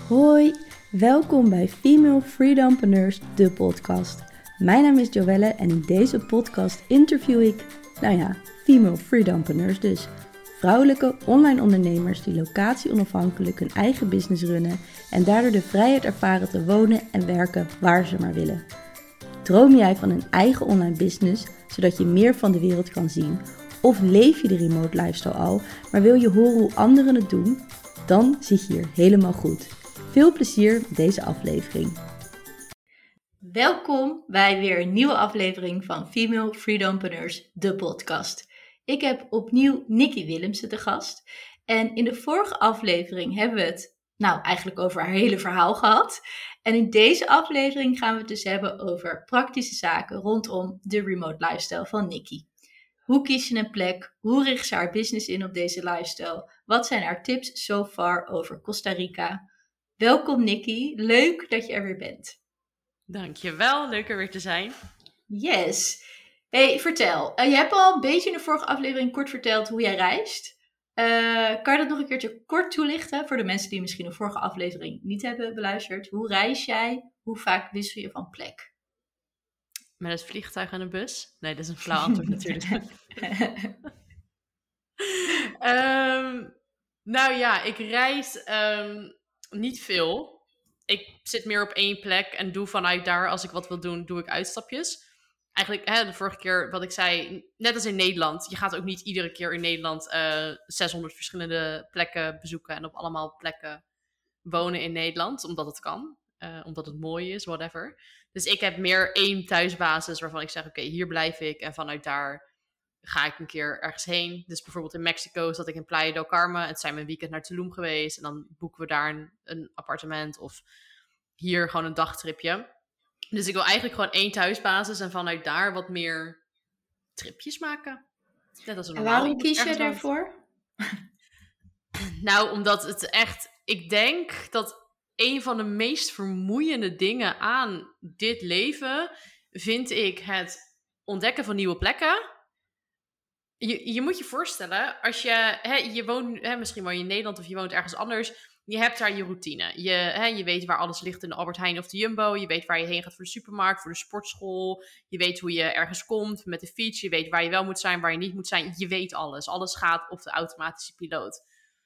Hoi, welkom bij Female Freedompreneurs, de podcast. Mijn naam is Joelle en in deze podcast interview ik, Female Freedompreneurs dus. Vrouwelijke online ondernemers die locatie-onafhankelijk hun eigen business runnen en daardoor de vrijheid ervaren te wonen en werken waar ze maar willen. Droom jij van een eigen online business, zodat je meer van de wereld kan zien? Of leef je de remote lifestyle al, maar wil je horen hoe anderen het doen? Dan zit je hier helemaal goed. Veel plezier met deze aflevering. Welkom bij weer een nieuwe aflevering van Female Freedompreneurs, de podcast. Ik heb opnieuw Nikki Willemsen te gast. En in de vorige aflevering hebben we het eigenlijk over haar hele verhaal gehad. En in deze aflevering gaan we het dus hebben over praktische zaken rondom de remote lifestyle van Nikki. Hoe kies je een plek? Hoe richt ze haar business in op deze lifestyle? Wat zijn haar tips so far over Costa Rica? Welkom Nikki, leuk dat je er weer bent. Dankjewel, leuk er weer te zijn. Yes. Hey, vertel. Je hebt al een beetje in de vorige aflevering kort verteld hoe jij reist. Kan je dat nog een keertje kort toelichten voor de mensen die misschien de vorige aflevering niet hebben beluisterd? Hoe reis jij? Hoe vaak wissel je van plek? Met het vliegtuig en een bus? Nee, dat is een flauw antwoord natuurlijk. Ik reis niet veel. Ik zit meer op één plek en doe vanuit daar, als ik wat wil doen, doe ik uitstapjes. Eigenlijk, de vorige keer wat ik zei, net als in Nederland. Je gaat ook niet iedere keer in Nederland 600 verschillende plekken bezoeken en op allemaal plekken wonen in Nederland, omdat het kan. Omdat het mooi is, whatever. Dus ik heb meer één thuisbasis waarvan ik zeg, oké, hier blijf ik. En vanuit daar ga ik een keer ergens heen. Dus bijvoorbeeld in Mexico zat ik in Playa del Carmen. Het zijn we een weekend naar Tulum geweest. En dan boeken we daar een appartement. Of hier gewoon een dagtripje. Dus ik wil eigenlijk gewoon één thuisbasis. En vanuit daar wat meer tripjes maken. Net als een en waarom kies je daarvoor? Nou, omdat het echt... Ik denk dat een van de meest vermoeiende dingen aan dit leven vind ik het ontdekken van nieuwe plekken. Je moet je voorstellen, als je woont, misschien woon je in Nederland of je woont ergens anders, je hebt daar je routine. Je weet waar alles ligt in de Albert Heijn of de Jumbo, je weet waar je heen gaat voor de supermarkt, voor de sportschool, je weet hoe je ergens komt met de fiets, je weet waar je wel moet zijn, waar je niet moet zijn, je weet alles. Alles gaat op de automatische piloot.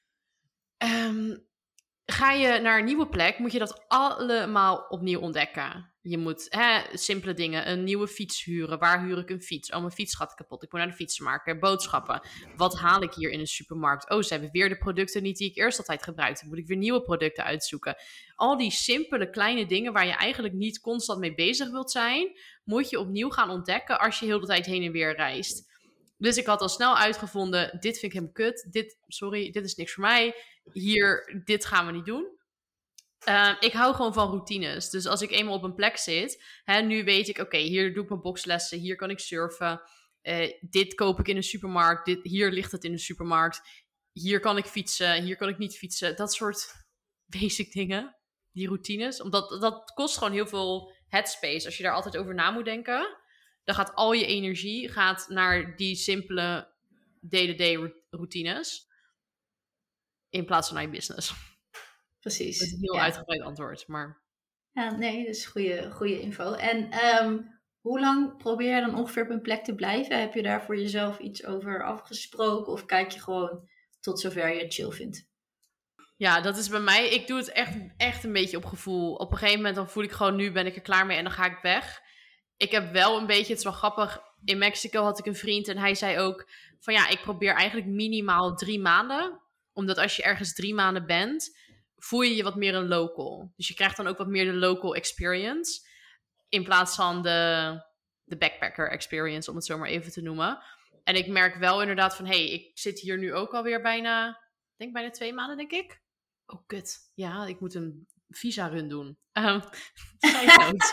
Ga je naar een nieuwe plek, moet je dat allemaal opnieuw ontdekken. Je moet simpele dingen, een nieuwe fiets huren. Waar huur ik een fiets? Oh, mijn fiets gaat kapot. Ik moet naar de fietsenmaker. Boodschappen. Wat haal ik hier in een supermarkt? Oh, ze hebben weer de producten niet die ik eerst altijd gebruikte. Moet ik weer nieuwe producten uitzoeken? Al die simpele kleine dingen waar je eigenlijk niet constant mee bezig wilt zijn, moet je opnieuw gaan ontdekken als je heel de tijd heen en weer reist. Dus ik had al snel uitgevonden, dit vind ik helemaal kut. Dit is niks voor mij. Dit gaan we niet doen. Ik hou gewoon van routines. Dus als ik eenmaal op een plek zit, nu weet ik, oké, hier doe ik mijn bokslessen, hier kan ik surfen. Dit koop ik in een supermarkt, hier ligt het in de supermarkt. Hier kan ik fietsen, hier kan ik niet fietsen. Dat soort basic dingen, die routines. Omdat dat kost gewoon heel veel headspace. Als je daar altijd over na moet denken, dan gaat al je energie naar die simpele day-to-day routines. In plaats van naar je business. Precies. Dat is een heel uitgebreid antwoord, maar... Ja, nee, dat is goede info. En hoe lang probeer je dan ongeveer op een plek te blijven? Heb je daar voor jezelf iets over afgesproken? Of kijk je gewoon tot zover je het chill vindt? Ja, dat is bij mij... Ik doe het echt een beetje op gevoel. Op een gegeven moment dan voel ik gewoon, nu ben ik er klaar mee en dan ga ik weg. Ik heb wel een beetje, het is wel grappig... In Mexico had ik een vriend en hij zei ook van ik probeer eigenlijk minimaal 3 maanden. Omdat als je ergens 3 maanden bent, voel je je wat meer een local. Dus je krijgt dan ook wat meer de local experience. In plaats van de backpacker experience, om het zo maar even te noemen. En ik merk wel inderdaad van, ik zit hier nu ook alweer bijna 2 maanden, denk ik. Oh, kut. Ja, ik moet een visa-run doen. Side note.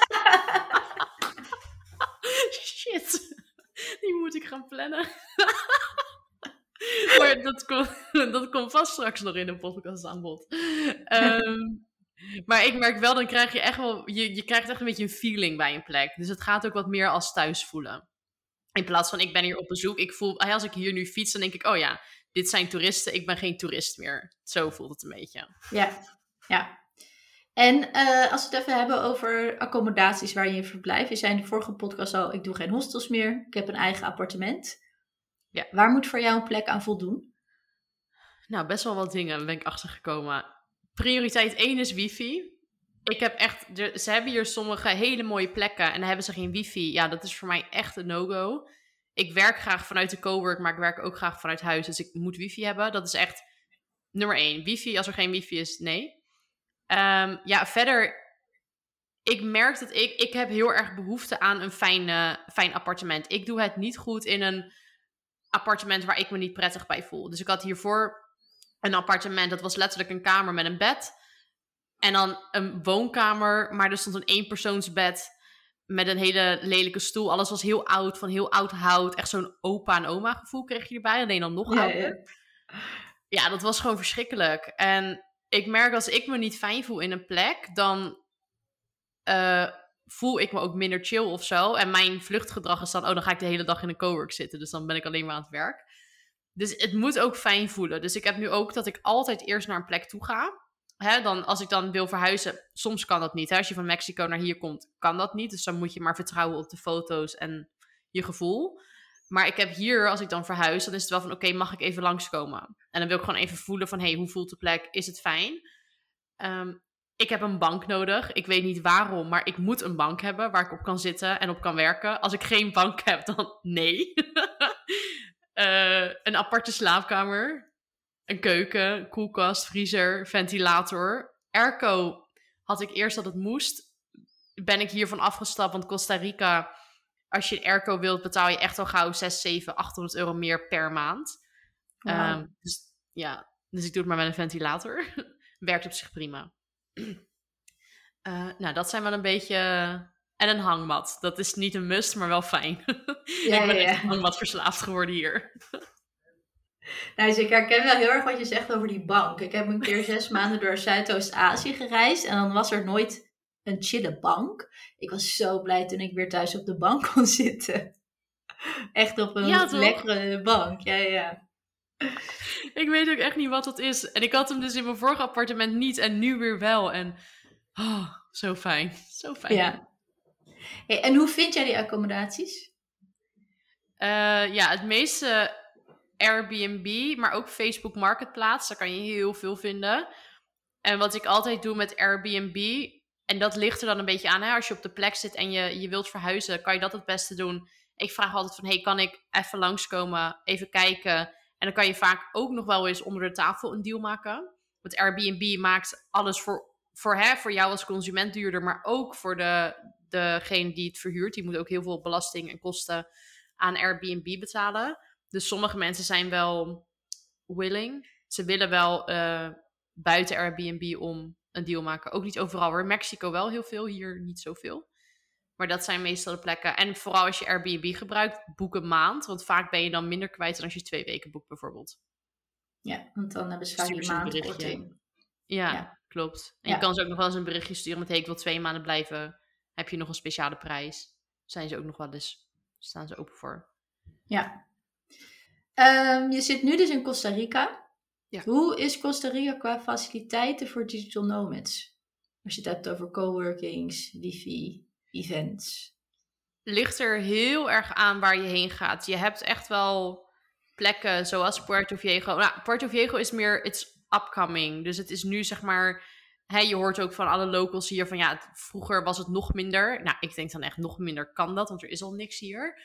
Shit. Die moet ik gaan plannen. Maar dat komt vast straks nog in een podcast aan bod. Maar ik merk wel, dan krijg je echt wel... Je krijgt echt een beetje een feeling bij een plek. Dus het gaat ook wat meer als thuis voelen. In plaats van, ik ben hier op bezoek. Ik voel, als ik hier nu fiets, dan denk ik... Oh ja, dit zijn toeristen, ik ben geen toerist meer. Zo voelt het een beetje. Ja. En als we het even hebben over accommodaties waar je verblijft. Je zei in de vorige podcast al, ik doe geen hostels meer. Ik heb een eigen appartement. Ja. Waar moet voor jou een plek aan voldoen? Nou, best wel wat dingen ben ik achtergekomen. Prioriteit 1 is wifi. Ik heb echt, ze hebben hier sommige hele mooie plekken en dan hebben ze geen wifi. Ja, dat is voor mij echt een no-go. Ik werk graag vanuit de cowork, maar ik werk ook graag vanuit huis. Dus ik moet wifi hebben. Dat is echt nummer 1. Wifi, als er geen wifi is, nee. Ja, verder, ik merk dat ik heb heel erg behoefte aan een fijn appartement. Ik doe het niet goed in een appartement waar ik me niet prettig bij voel. Dus ik had hiervoor een appartement, dat was letterlijk een kamer met een bed. En dan een woonkamer, maar er stond een eenpersoonsbed met een hele lelijke stoel. Alles was heel oud, van heel oud hout. Echt zo'n opa en oma gevoel kreeg je erbij, alleen dan nog ouder. Ja, dat was gewoon verschrikkelijk. En ik merk als ik me niet fijn voel in een plek, dan voel ik me ook minder chill of zo. En mijn vluchtgedrag is dan, dan ga ik de hele dag in een cowork zitten. Dus dan ben ik alleen maar aan het werk. Dus het moet ook fijn voelen. Dus ik heb nu ook dat ik altijd eerst naar een plek toe ga. Dan, als ik dan wil verhuizen, soms kan dat niet. Als je van Mexico naar hier komt, kan dat niet. Dus dan moet je maar vertrouwen op de foto's en je gevoel. Maar ik heb hier, als ik dan verhuis, dan is het wel van, oké, mag ik even langskomen? En dan wil ik gewoon even voelen van, hoe voelt de plek? Is het fijn? Ik heb een bank nodig. Ik weet niet waarom, maar ik moet een bank hebben waar ik op kan zitten en op kan werken. Als ik geen bank heb, dan nee. Een aparte slaapkamer. Een keuken, koelkast, vriezer, ventilator. Airco had ik eerst dat het moest. Ben ik hiervan afgestapt, want Costa Rica, als je een airco wilt, betaal je echt al gauw 6, 7, 800 euro meer per maand. Wow. Dus ik doe het maar met een ventilator. Werkt op zich prima. Nou, dat zijn wel een beetje... En een hangmat. Dat is niet een must, maar wel fijn. Ik ben echt hangmat verslaafd geworden hier. Nou, dus ik herken wel heel erg wat je zegt over die bank. Ik heb een keer 6 maanden door Zuidoost-Azië gereisd. En dan was er nooit een chille bank. Ik was zo blij toen ik weer thuis op de bank kon zitten. Echt op een lekkere bank. Ja. Ik weet ook echt niet wat dat is. En ik had hem dus in mijn vorige appartement niet en nu weer wel. En zo fijn. Zo fijn. Ja. Hey, en hoe vind jij die accommodaties? Het meeste Airbnb, maar ook Facebook Marketplace. Daar kan je heel veel vinden. En wat ik altijd doe met Airbnb, en dat ligt er dan een beetje aan. Als je op de plek zit en je wilt verhuizen, kan je dat het beste doen. Ik vraag altijd van, kan ik even langskomen, even kijken. En dan kan je vaak ook nog wel eens onder de tafel een deal maken. Want Airbnb maakt alles voor jou als consument duurder, maar ook voor degene die het verhuurt. Die moet ook heel veel belasting en kosten aan Airbnb betalen. Dus sommige mensen zijn wel willing. Ze willen wel buiten Airbnb om een deal maken. Ook niet overal hoor. Mexico wel heel veel, hier niet zoveel. Maar dat zijn meestal de plekken. En vooral als je Airbnb gebruikt, boek een maand. Want vaak ben je dan minder kwijt dan als je 2 weken boekt bijvoorbeeld. Ja, want dan hebben ze vaak een maandkorting. Ja, klopt. En je kan ze ook nog wel eens een berichtje sturen met, ik wil 2 maanden blijven. Heb je nog een speciale prijs? Zijn ze ook nog wel eens, staan ze open voor. Ja. Je zit nu dus in Costa Rica. Ja. Hoe is Costa Rica qua faciliteiten voor digital nomads? Als je het hebt over coworkings, wifi, events. Ligt er heel erg aan waar je heen gaat. Je hebt echt wel plekken zoals Puerto Viejo. Nou, Puerto Viejo is meer, it's upcoming. Dus het is nu zeg maar, je hoort ook van alle locals hier van vroeger was het nog minder. Nou, ik denk dan echt nog minder kan dat, want er is al niks hier.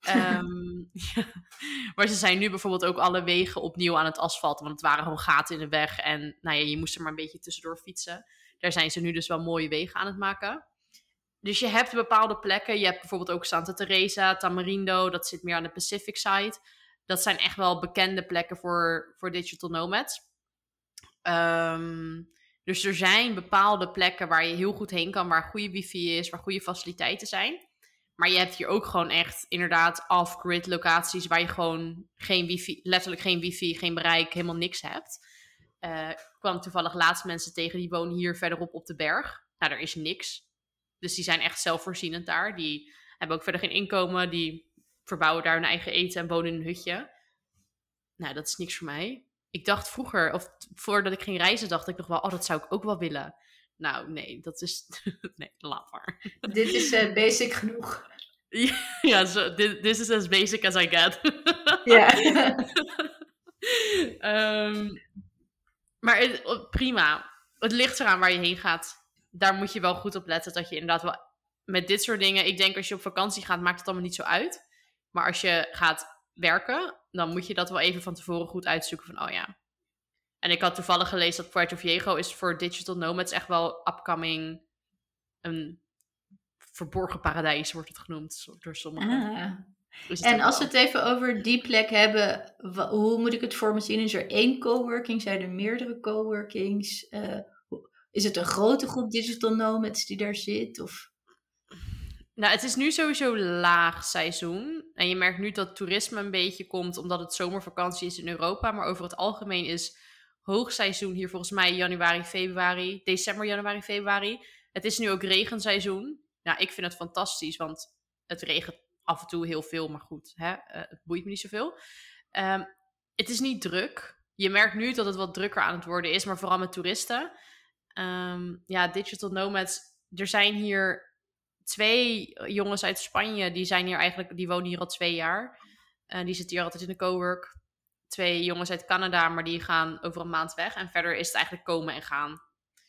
Maar ze zijn nu bijvoorbeeld ook alle wegen opnieuw aan het asfalten, want het waren gewoon gaten in de weg en je moest er maar een beetje tussendoor fietsen. Daar zijn ze nu dus wel mooie wegen aan het maken. Dus je hebt bepaalde plekken. Je hebt bijvoorbeeld ook Santa Teresa, Tamarindo, dat zit meer aan de Pacific side. Dat zijn echt wel bekende plekken voor digital nomads. Dus er zijn bepaalde plekken waar je heel goed heen kan, waar goede wifi is, waar goede faciliteiten zijn. Maar je hebt hier ook gewoon echt inderdaad off-grid locaties waar je gewoon geen wifi, letterlijk geen wifi, geen bereik, helemaal niks hebt. Ik kwam toevallig laatst mensen tegen die wonen hier verderop op de berg. Nou, er is niks. Dus die zijn echt zelfvoorzienend daar. Die hebben ook verder geen inkomen. Die verbouwen daar hun eigen eten en wonen in een hutje. Nou, dat is niks voor mij. Ik dacht vroeger, of voordat ik ging reizen, dacht ik nog wel, dat zou ik ook wel willen. Nou, nee, dat is... nee, laat maar. Dit is basic genoeg. Ja, this is as basic as I get. Ja. Maar prima. Het ligt eraan waar je heen gaat. Daar moet je wel goed op letten. Dat je inderdaad wel met dit soort dingen... Ik denk als je op vakantie gaat, maakt het allemaal niet zo uit. Maar als je gaat werken, dan moet je dat wel even van tevoren goed uitzoeken. Van, oh ja. En ik had toevallig gelezen dat Puerto Viejo is voor digital nomads echt wel upcoming... Een verborgen paradijs wordt het genoemd door sommigen. Dus en als we het even over die plek hebben, hoe moet ik het voor me zien? Is er 1 coworking? Zijn er meerdere coworkings? Is het een grote groep digital nomads die daar zit? Of... Nou, het is nu sowieso laag seizoen. En je merkt nu dat toerisme een beetje komt omdat het zomervakantie is in Europa. Maar over het algemeen is hoogseizoen hier volgens mij januari, februari, december, januari, februari. Het is nu ook regenseizoen. Nou, ik vind het fantastisch, want het regent af en toe heel veel, maar goed, het boeit me niet zoveel. Het is niet druk. Je merkt nu dat het wat drukker aan het worden is, maar vooral met toeristen. Digital nomads. Er zijn hier 2 jongens uit Spanje, die wonen hier al 2 jaar. Die zitten hier altijd in de cowork. 2 jongens uit Canada, maar die gaan over een maand weg. En verder is het eigenlijk komen en gaan.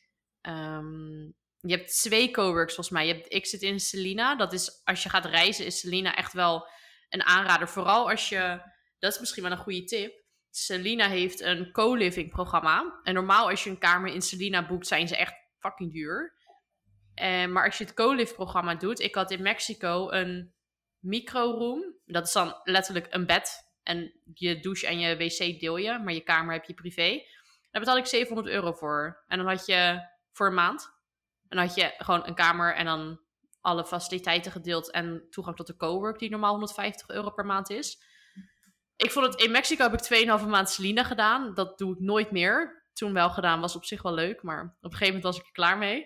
Je hebt 2 coworks volgens mij. Ik zit in Selina. Dat is, als je gaat reizen, is Selina echt wel een aanrader. Vooral als je, dat is misschien wel een goede tip. Selina heeft een co-living programma. En normaal als je een kamer in Selina boekt, zijn ze echt fucking duur. Maar als je het co-live programma doet, ik had in Mexico een micro-room. Dat is dan letterlijk een bed. En je douche en je wc deel je, maar je kamer heb je privé. Daar betaal ik €700 voor. En dan had je voor een maand. En dan had je gewoon een kamer en dan alle faciliteiten gedeeld en toegang tot de cowork die normaal €150 per maand is. Ik vond het, in Mexico heb ik 2,5 maand Selina gedaan. Dat doe ik nooit meer. Toen wel gedaan, was op zich wel leuk, maar op een gegeven moment was ik er klaar mee.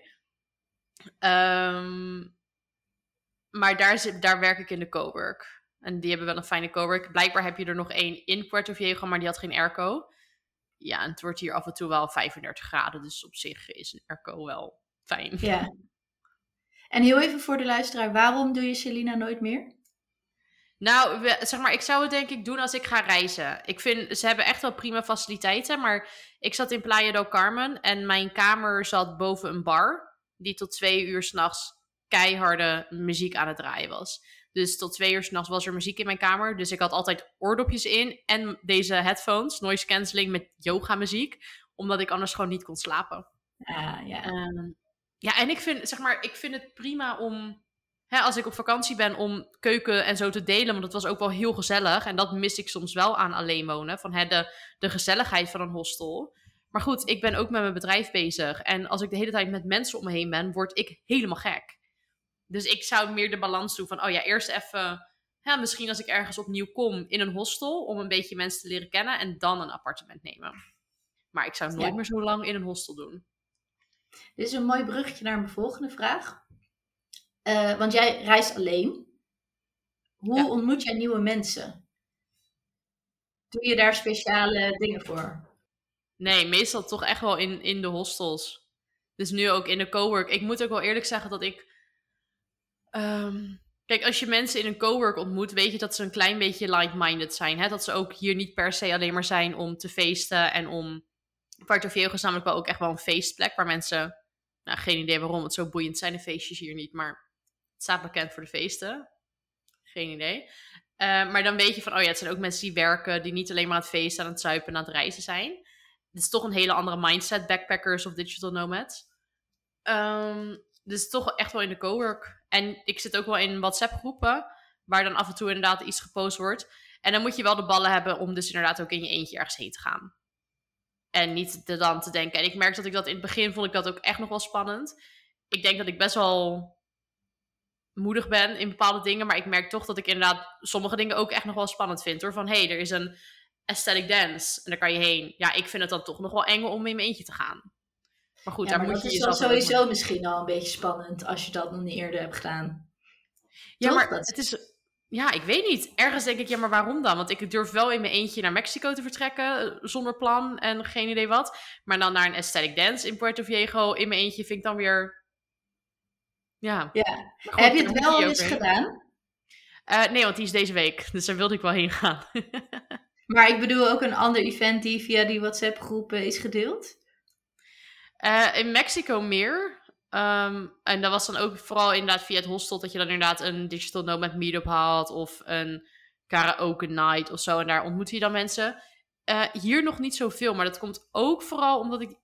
Maar daar werk ik in de cowork. En die hebben wel een fijne cowork. Blijkbaar heb je er nog 1 in Puerto Viejo, maar die had geen airco. Ja, en het wordt hier af en toe wel 35 graden. Dus op zich is een airco wel fijn. Ja. En heel even voor de luisteraar, waarom doe je Selina nooit meer? Nou, zeg maar, ik zou het denk ik doen als ik ga reizen. Ik vind, ze hebben echt wel prima faciliteiten, maar ik zat in Playa del Carmen en mijn kamer zat boven een bar, die tot 2 uur 's nachts keiharde muziek aan het draaien was. Dus tot 2 uur 's nachts was er muziek in mijn kamer, dus ik had altijd oordopjes in en deze headphones, noise cancelling met yoga muziek, omdat ik anders gewoon niet kon slapen. Ja, en ik vind het prima om, als ik op vakantie ben, om keuken en zo te delen. Want dat was ook wel heel gezellig. En dat mis ik soms wel aan alleen wonen. Van de gezelligheid van een hostel. Maar goed, ik ben ook met mijn bedrijf bezig. En als ik de hele tijd met mensen om me heen ben, word ik helemaal gek. Dus ik zou meer de balans doen van, eerst even, misschien als ik ergens opnieuw kom in een hostel, om een beetje mensen te leren kennen. En dan een appartement nemen. Maar ik zou nooit meer zo lang in een hostel doen. Dit is een mooi bruggetje naar mijn volgende vraag. Want jij reist alleen. Hoe ontmoet jij nieuwe mensen? Doe je daar speciale dingen voor? Nee, meestal toch echt wel in de hostels. Dus nu ook in de cowork. Ik moet ook wel eerlijk zeggen dat ik... Kijk, als je mensen in een cowork ontmoet, weet je dat ze een klein beetje like-minded zijn. Hè? Dat ze ook hier niet per se alleen maar zijn om te feesten en om... Puerto Viejo is namelijk wel ook echt wel een feestplek waar mensen... Nou, geen idee waarom het zo boeiend zijn, de feestjes hier niet, maar het staat bekend voor de feesten. Geen idee. Maar dan weet je van, het zijn ook mensen die werken, die niet alleen maar aan het feesten, aan het zuipen en aan het reizen zijn. Het is toch een hele andere mindset, backpackers of digital nomads. Dus toch echt wel in de cowork. En ik zit ook wel in WhatsApp groepen, waar dan af en toe inderdaad iets gepost wordt. En dan moet je wel de ballen hebben om dus inderdaad ook in je eentje ergens heen te gaan. En niet dan te denken. En ik merk dat ik dat in het begin vond ik dat ook echt nog wel spannend. Ik denk dat ik best wel moedig ben in bepaalde dingen. Maar ik merk toch dat ik inderdaad sommige dingen ook echt nog wel spannend vind. Hoor. Van er is een aesthetic dance. En daar kan je heen. Ja, ik vind het dan toch nog wel eng om in mijn eentje te gaan. Maar goed, daar moet je jezelf... Dat is dan sowieso misschien al een beetje spannend. Als je dat nog niet eerder hebt gedaan. Ja, toch? maar het is... Ja, ik weet niet. Ergens denk ik, ja, maar waarom dan? Want ik durf wel in mijn eentje naar Mexico te vertrekken, zonder plan en geen idee wat. Maar dan naar een aesthetic dance in Puerto Viejo in mijn eentje vind ik dan weer... Ja. Ja. Heb je het wel al eens gedaan? Nee, want die is deze week. Dus daar wilde ik wel heen gaan. Maar ik bedoel ook een ander event die via die WhatsApp-groep is gedeeld? In Mexico meer. En dat was dan ook vooral inderdaad via het hostel dat je dan inderdaad een digital nomad meetup had of een karaoke night of zo. En daar ontmoet je dan mensen. Hier nog niet zoveel, maar dat komt ook vooral omdat ik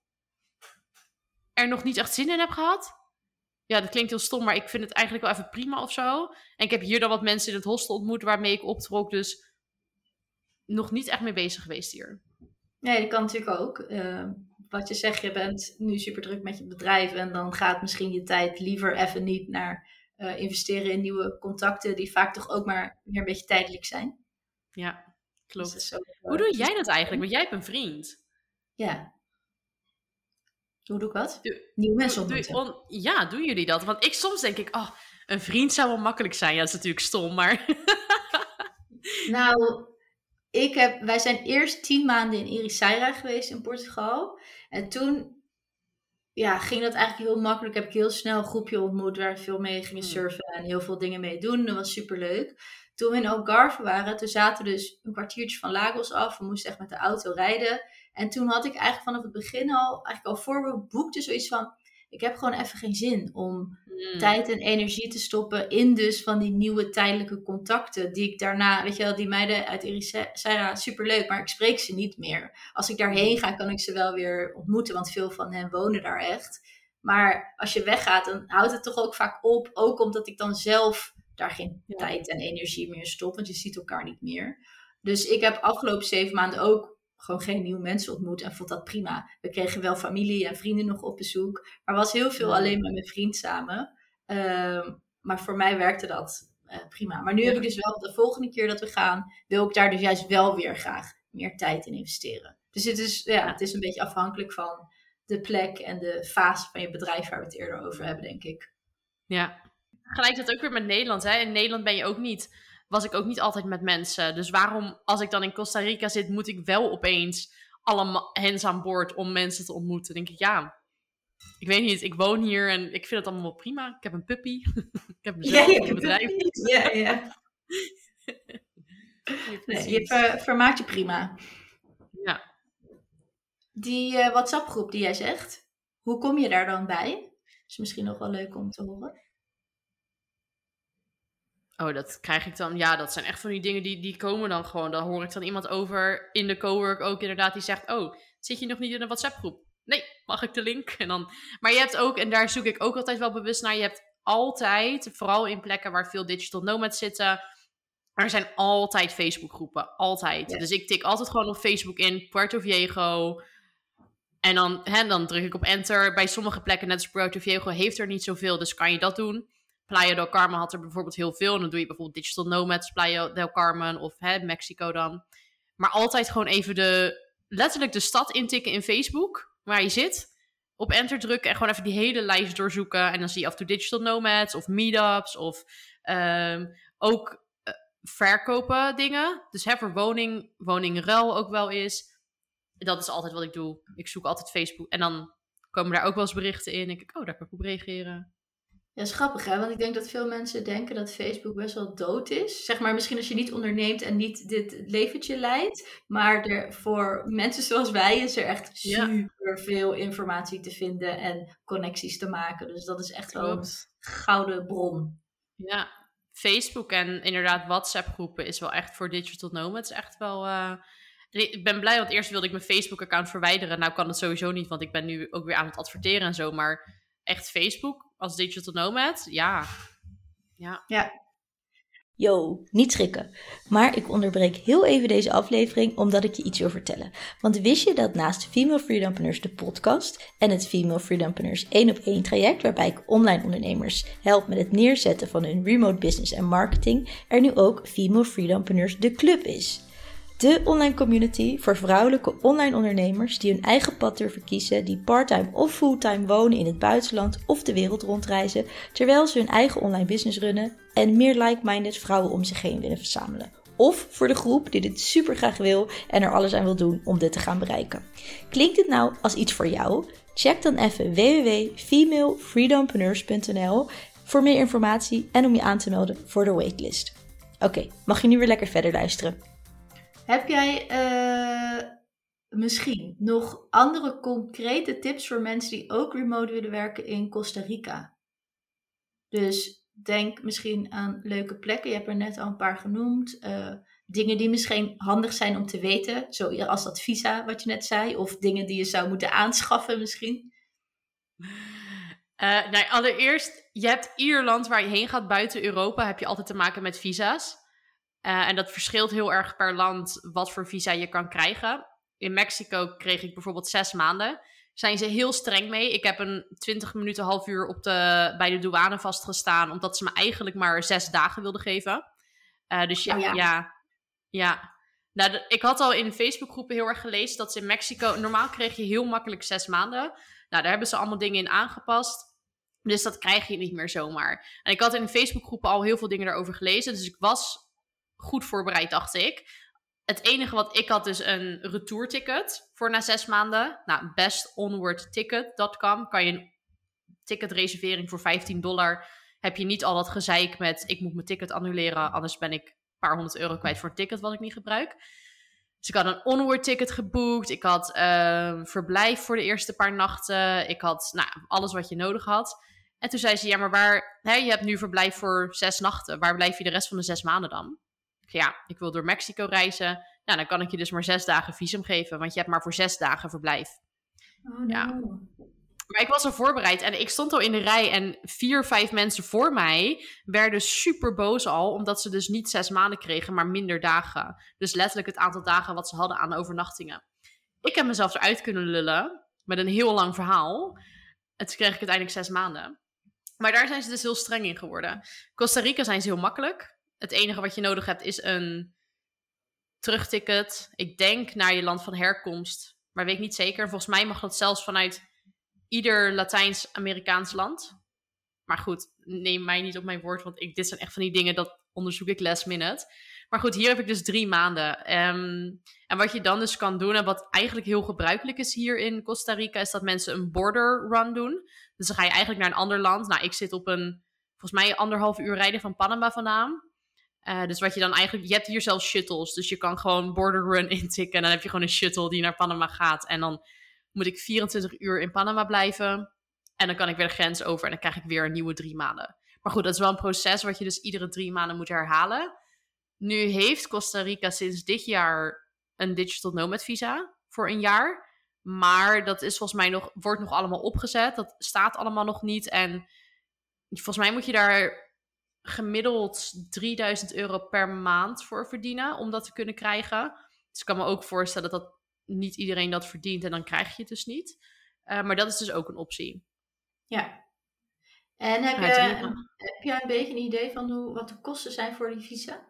er nog niet echt zin in heb gehad. Ja, dat klinkt heel stom, maar ik vind het eigenlijk wel even prima of zo. En ik heb hier dan wat mensen in het hostel ontmoet waarmee ik optrok, dus nog niet echt mee bezig geweest hier. Nee, dat kan natuurlijk ook. Wat je zegt, je bent nu super druk met je bedrijf en dan gaat misschien je tijd liever even niet naar investeren in nieuwe contacten die vaak toch ook maar weer een beetje tijdelijk zijn. Ja, klopt. Dus ook, hoe doe jij dat eigenlijk? Want jij hebt een vriend. Ja. Hoe doe ik wat? Nieuwe mensen ontmoeten. Ja, doen jullie dat? Want soms denk ik, een vriend zou wel makkelijk zijn. Ja, dat is natuurlijk stom, maar... Nou... Wij zijn eerst 10 maanden in Ericeira geweest in Portugal. En toen ging dat eigenlijk heel makkelijk. Heb ik heel snel een groepje ontmoet waar we veel mee gingen surfen en heel veel dingen mee doen. Dat was superleuk. Toen we in Algarve waren, toen zaten we dus een kwartiertje van Lagos af. We moesten echt met de auto rijden. En toen had ik eigenlijk vanaf het begin al voor we boekten zoiets van... Ik heb gewoon even geen zin om tijd en energie te stoppen in dus van die nieuwe tijdelijke contacten. Die ik daarna, weet je wel, die meiden uit Ericeira, superleuk, maar ik spreek ze niet meer. Als ik daarheen ga, kan ik ze wel weer ontmoeten, want veel van hen wonen daar echt. Maar als je weggaat, dan houdt het toch ook vaak op. Ook omdat ik dan zelf daar geen tijd en energie meer stop, want je ziet elkaar niet meer. Dus ik heb afgelopen 7 maanden ook gewoon geen nieuwe mensen ontmoet en vond dat prima. We kregen wel familie en vrienden nog op bezoek. Maar was heel veel alleen met mijn vriend samen. Maar voor mij werkte dat prima. Maar nu heb ik dus wel de volgende keer dat we gaan, wil ik daar dus juist wel weer graag meer tijd in investeren. Dus het is een beetje afhankelijk van de plek en de fase van je bedrijf waar we het eerder over hebben, denk ik. Ja, gelijk dat ook weer met Nederland. Hè? In Nederland was ik ook niet altijd met mensen. Dus waarom, als ik dan in Costa Rica zit, moet ik wel opeens alle hands aan boord om mensen te ontmoeten? Dan denk ik, ik weet niet, ik woon hier en ik vind het allemaal wel prima. Ik heb een puppy. Ik heb mezelf een bedrijf. Ja. Nee, je vermaakt je prima. Ja. Die WhatsApp-groep die jij zegt, hoe kom je daar dan bij? Is misschien nog wel leuk om te horen. Oh, dat krijg ik dan. Ja, dat zijn echt van die dingen die komen dan gewoon. Dan hoor ik dan iemand over in de cowork ook inderdaad die zegt... Oh, zit je nog niet in een WhatsApp-groep? Nee, mag ik de link? En dan... Maar je hebt ook, en daar zoek ik ook altijd wel bewust naar... Je hebt altijd, vooral in plekken waar veel digital nomads zitten... Er zijn altijd Facebook-groepen. Altijd. Yeah. Dus ik tik altijd gewoon op Facebook in Puerto Viejo... En dan druk ik op enter. Bij sommige plekken, net als Puerto Viejo, heeft er niet zoveel. Dus kan je dat doen. Playa del Carmen had er bijvoorbeeld heel veel. En dan doe je bijvoorbeeld Digital Nomads, Playa del Carmen of Mexico dan. Maar altijd gewoon even letterlijk de stad intikken in Facebook, waar je zit. Op enter drukken en gewoon even die hele lijst doorzoeken. En dan zie je af en toe Digital Nomads of meetups of ook verkopen dingen. Dus voor woningruil ook wel is. Dat is altijd wat ik doe. Ik zoek altijd Facebook. En dan komen daar ook wel eens berichten in. En denk ik, daar kan ik op reageren. Ja, dat is grappig, hè? Want ik denk dat veel mensen denken dat Facebook best wel dood is. Zeg maar, misschien als je niet onderneemt en niet dit leventje leidt. Maar voor mensen zoals wij is er echt super veel informatie te vinden en connecties te maken. Dus dat is echt wel een gouden bron. Ja, Facebook en inderdaad WhatsApp-groepen is wel echt voor digital nomads echt wel... Ik ben blij, want eerst wilde ik mijn Facebook-account verwijderen. Nou kan dat sowieso niet, want ik ben nu ook weer aan het adverteren en zo. Maar echt Facebook als digital nomad, ja. Yo, niet schrikken. Maar ik onderbreek heel even deze aflevering omdat ik je iets wil vertellen. Want wist je dat naast Female Freedompreneurs de podcast en het Female Freedompreneurs 1-op-1 traject, waarbij ik online ondernemers help met het neerzetten van hun remote business en marketing, er nu ook Female Freedompreneurs de club is. De online community voor vrouwelijke online ondernemers die hun eigen pad durven kiezen, die parttime of fulltime wonen in het buitenland of de wereld rondreizen, terwijl ze hun eigen online business runnen en meer like-minded vrouwen om zich heen willen verzamelen. Of voor de groep die dit super graag wil en er alles aan wil doen om dit te gaan bereiken. Klinkt dit nou als iets voor jou? Check dan even www.femalefreedompreneurs.nl voor meer informatie en om je aan te melden voor de waitlist. Oké, mag je nu weer lekker verder luisteren? Heb jij misschien nog andere concrete tips voor mensen die ook remote willen werken in Costa Rica? Dus denk misschien aan leuke plekken. Je hebt er net al een paar genoemd. Dingen die misschien handig zijn om te weten. Zoals dat visa wat je net zei. Of dingen die je zou moeten aanschaffen misschien. Allereerst, je hebt ieder land waar je heen gaat buiten Europa, heb je altijd te maken met visa's. En dat verschilt heel erg per land wat voor visa je kan krijgen. In Mexico kreeg ik bijvoorbeeld 6 maanden. Zijn ze heel streng mee. Ik heb een 20 minuten, half uur bij de douane vastgestaan, omdat ze me eigenlijk maar 6 dagen wilden geven. Ja. Nou, ik had al in Facebookgroepen heel erg gelezen dat ze in Mexico, normaal kreeg je heel makkelijk 6 maanden. Nou, daar hebben ze allemaal dingen in aangepast. Dus dat krijg je niet meer zomaar. En ik had in de Facebookgroepen al heel veel dingen daarover gelezen. Dus ik was goed voorbereid, dacht ik. Het enige wat ik had is een retourticket voor na 6 maanden. Nou, bestonwardticket.com kan je een ticketreservering voor $15. Heb je niet al dat gezeik met ik moet mijn ticket annuleren, anders ben ik een paar €100 kwijt voor een ticket wat ik niet gebruik. Dus ik had een onward ticket geboekt. Ik had verblijf voor de eerste paar nachten. Ik had alles wat je nodig had. En toen zei ze, ja, maar je hebt nu verblijf voor 6 nachten. Waar blijf je de rest van de 6 maanden dan? Ik wil door Mexico reizen. Nou, dan kan ik je dus maar 6 dagen visum geven. Want je hebt maar voor 6 dagen verblijf. Oh, no. Ja. Maar ik was al voorbereid en ik stond al in de rij en 4, 5 mensen voor mij werden super boos al, omdat ze dus niet 6 maanden kregen, maar minder dagen. Dus letterlijk het aantal dagen wat ze hadden aan overnachtingen. Ik heb mezelf eruit kunnen lullen met een heel lang verhaal. En toen kreeg ik uiteindelijk 6 maanden. Maar daar zijn ze dus heel streng in geworden. Costa Rica zijn ze heel makkelijk. Het enige wat je nodig hebt is een terugticket. Ik denk naar je land van herkomst, maar weet ik niet zeker. Volgens mij mag dat zelfs vanuit ieder Latijns-Amerikaans land. Maar goed, neem mij niet op mijn woord, want dit zijn echt van die dingen, dat onderzoek ik last minute. Maar goed, hier heb ik dus 3 maanden. En wat je dan dus kan doen, en wat eigenlijk heel gebruikelijk is hier in Costa Rica, is dat mensen een border run doen. Dus dan ga je eigenlijk naar een ander land. Nou, ik zit op volgens mij 1,5 uur rijden van Panama vandaan. Dus wat je dan eigenlijk, je hebt hier zelfs shuttles. Dus je kan gewoon border run intikken en dan heb je gewoon een shuttle die naar Panama gaat. En dan moet ik 24 uur in Panama blijven. En dan kan ik weer de grens over en dan krijg ik weer een nieuwe 3 maanden. Maar goed, dat is wel een proces wat je dus iedere 3 maanden moet herhalen. Nu heeft Costa Rica sinds dit jaar een digital nomad visa voor een jaar. Maar dat is volgens mij wordt nog allemaal opgezet. Dat staat allemaal nog niet. En volgens mij moet je daar gemiddeld €3.000 per maand voor verdienen om dat te kunnen krijgen. Dus ik kan me ook voorstellen dat niet iedereen dat verdient en dan krijg je het dus niet. Maar dat is dus ook een optie. Ja. En heb jij een beetje een idee van wat de kosten zijn voor die visa?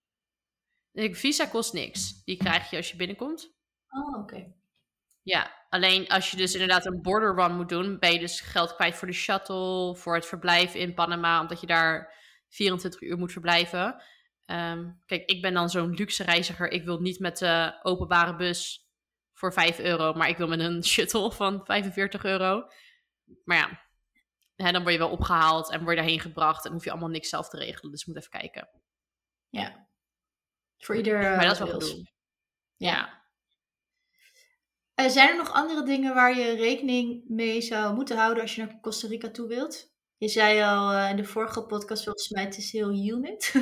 De visa kost niks. Die krijg je als je binnenkomt. Oh, oké. Ja, alleen als je dus inderdaad een border run moet doen, ben je dus geld kwijt voor de shuttle, voor het verblijf in Panama, omdat je daar 24 uur moet verblijven. Kijk, ik ben dan zo'n luxe reiziger. Ik wil niet met de openbare bus voor €5, maar ik wil met een shuttle van €45. Maar ja, dan word je wel opgehaald en word je daarheen gebracht en hoef je allemaal niks zelf te regelen. Dus je moet even kijken. Ja. Voor ieder. Maar dat is wel goed. Ja. Zijn er nog andere dingen waar je rekening mee zou moeten houden als je naar Costa Rica toe wilt? Je zei al in de vorige podcast, volgens mij, het is heel humid.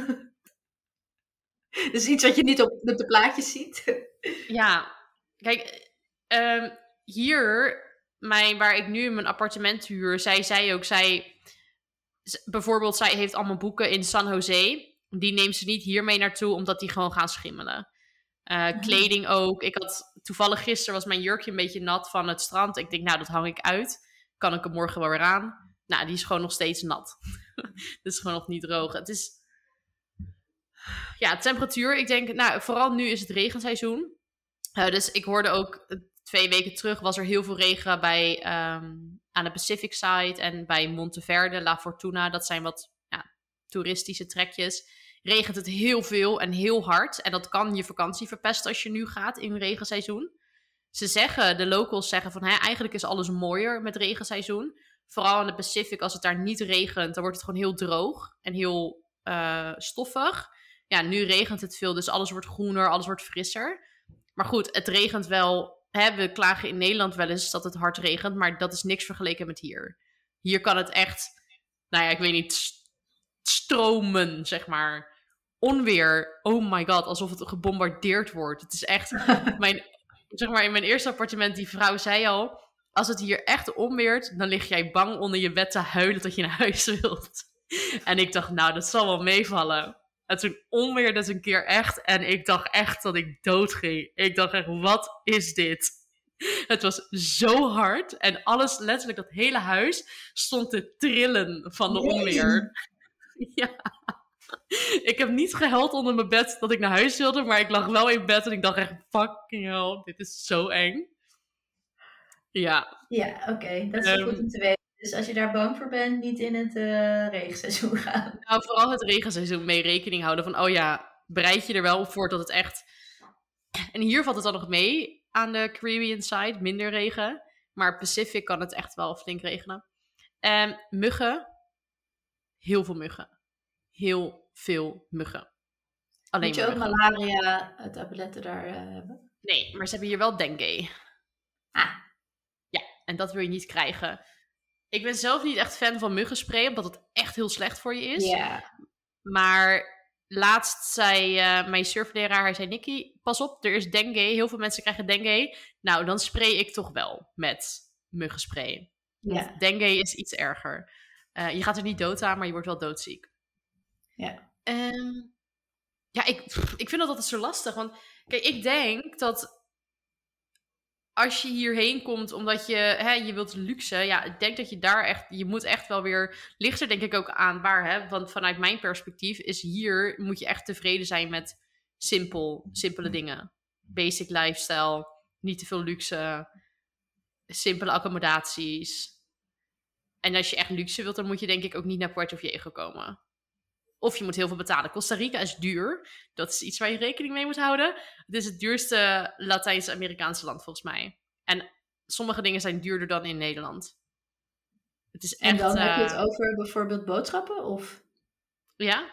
Dus iets wat je niet op de plaatjes ziet. Ja, kijk, hier, waar ik nu mijn appartement huur, bijvoorbeeld, zij heeft allemaal boeken in San Jose. Die neemt ze niet hiermee naartoe, omdat die gewoon gaan schimmelen. Kleding ook. Toevallig gisteren was mijn jurkje een beetje nat van het strand. Ik denk, nou, dat hang ik uit. Kan ik hem morgen wel weer aan? Nou, die is gewoon nog steeds nat. Dus gewoon nog niet droog. Het is... Ja, temperatuur. Ik denk, nou, vooral nu is het regenseizoen. Dus ik hoorde ook 2 weken terug was er heel veel regen bij aan de Pacific Side en bij Monteverde, La Fortuna. Dat zijn wat toeristische trekjes. Regent het heel veel en heel hard. En dat kan je vakantie verpesten als je nu gaat in regenseizoen. De locals zeggen van eigenlijk is alles mooier met regenseizoen. Vooral aan de Pacific, als het daar niet regent, dan wordt het gewoon heel droog en heel stoffig. Ja, nu regent het veel, dus alles wordt groener, alles wordt frisser. Maar goed, het regent wel. We klagen in Nederland wel eens dat het hard regent, maar dat is niks vergeleken met hier. Hier kan het echt, ik weet niet, stromen, zeg maar. Onweer, oh my god, alsof het gebombardeerd wordt. Het is echt, in mijn eerste appartement, die vrouw zei al, als het hier echt onweert, dan lig jij bang onder je bed te huilen dat je naar huis wilt. En ik dacht, nou, dat zal wel meevallen. En toen onweerde het een keer echt. En ik dacht echt dat ik dood ging. Ik dacht echt, wat is dit? Het was zo hard. En alles, letterlijk dat hele huis, stond te trillen van de onweer. Ja. Ik heb niet gehuild onder mijn bed dat ik naar huis wilde. Maar ik lag wel in bed en ik dacht echt, fucking hell, dit is zo eng. Ja. Ja, oké. Dat is goed om te weten. Dus als je daar bang voor bent, niet in het regenseizoen gaan. Nou, vooral het regenseizoen mee rekening houden. Van, bereid je er wel op voor dat het echt... En hier valt het dan nog mee aan de Caribbean side. Minder regen. Maar Pacific kan het echt wel flink regenen. Muggen. Heel veel muggen. Heel veel muggen. Alleen moet je ook malaria-tabletten daar hebben? Nee, maar ze hebben hier wel dengue. Ja, en dat wil je niet krijgen. Ik ben zelf niet echt fan van muggenspray, omdat het echt heel slecht voor je is. Ja. Maar laatst zei mijn surfleraar, hij zei, Nikki, pas op, er is dengue. Heel veel mensen krijgen dengue. Nou, dan spray ik toch wel met muggenspray. Ja. Dengue is iets erger. Je gaat er niet dood aan, maar je wordt wel doodziek. Ja. Ik vind dat altijd zo lastig. Want kijk, ik denk dat als je hierheen komt omdat je wilt luxe, ik denk dat je daar echt, je moet echt wel weer, ligt er denk ik ook aan waar, want vanuit mijn perspectief is hier, moet je echt tevreden zijn met simpele dingen. Basic lifestyle, niet te veel luxe, simpele accommodaties. En als je echt luxe wilt, dan moet je denk ik ook niet naar Puerto Viejo komen. Of je moet heel veel betalen. Costa Rica is duur. Dat is iets waar je rekening mee moet houden. Het is het duurste Latijns-Amerikaanse land volgens mij. En sommige dingen zijn duurder dan in Nederland. Het is echt... En dan heb je het over bijvoorbeeld boodschappen? Of? Ja.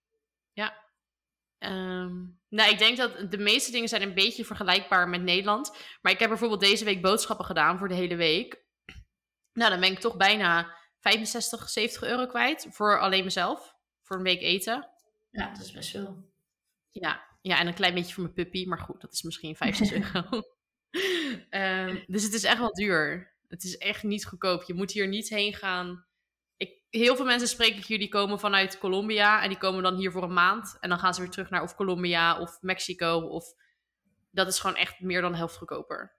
Ik denk dat de meeste dingen zijn een beetje vergelijkbaar met Nederland. Maar ik heb bijvoorbeeld deze week boodschappen gedaan voor de hele week. Nou, dan ben ik toch bijna 65, 70 euro kwijt. Voor alleen mezelf. Voor een week eten. Ja, dat is best veel. Ja, en een klein beetje voor mijn puppy. Maar goed, dat is misschien 5, 6 euro. Dus het is echt wel duur. Het is echt niet goedkoop. Je moet hier niet heen gaan. Heel veel mensen spreek ik hier, die komen vanuit Colombia. En die komen dan hier voor een maand. En dan gaan ze weer terug naar of Colombia of Mexico. Dat is gewoon echt meer dan de helft goedkoper.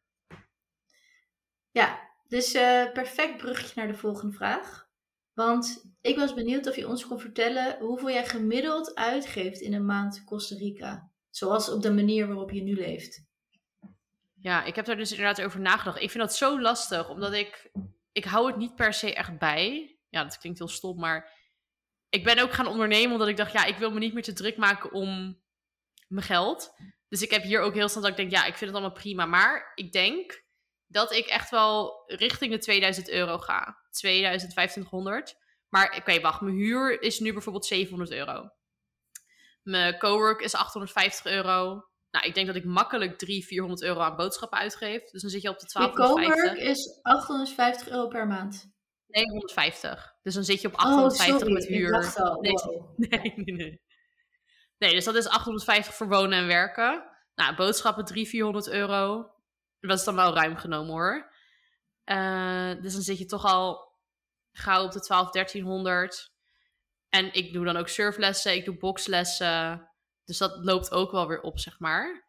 Ja, dus perfect bruggetje naar de volgende vraag. Want ik was benieuwd of je ons kon vertellen hoeveel jij gemiddeld uitgeeft in een maand Costa Rica. Zoals op de manier waarop je nu leeft. Ja, ik heb daar dus inderdaad over nagedacht. Ik vind dat zo lastig, omdat ik hou het niet per se echt bij. Ja, dat klinkt heel stom, maar ik ben ook gaan ondernemen omdat ik dacht, ik wil me niet meer te druk maken om mijn geld. Dus ik heb hier ook heel snel dat ik denk, ik vind het allemaal prima. Maar ik denk dat ik echt wel richting de 2000 euro ga. 2500. Maar oké, wacht. Mijn huur is nu bijvoorbeeld 700 euro. Mijn cowork is 850 euro. Nou, ik denk dat ik makkelijk 300-400 euro aan boodschappen uitgeef. Dus dan zit je op de 1250. Je cowork is 850 euro per maand? Nee, 150. Dus dan zit je op 850 met huur. Ik dacht al, Nee. Nee, dus dat is 850 voor wonen en werken. Nou, boodschappen 300-400 euro. Dat is dan wel ruim genomen hoor. Dus dan zit je toch al gauw op de 1200-1300. En ik doe dan ook surflessen, ik doe bokslessen. Dus dat loopt ook wel weer op, zeg maar.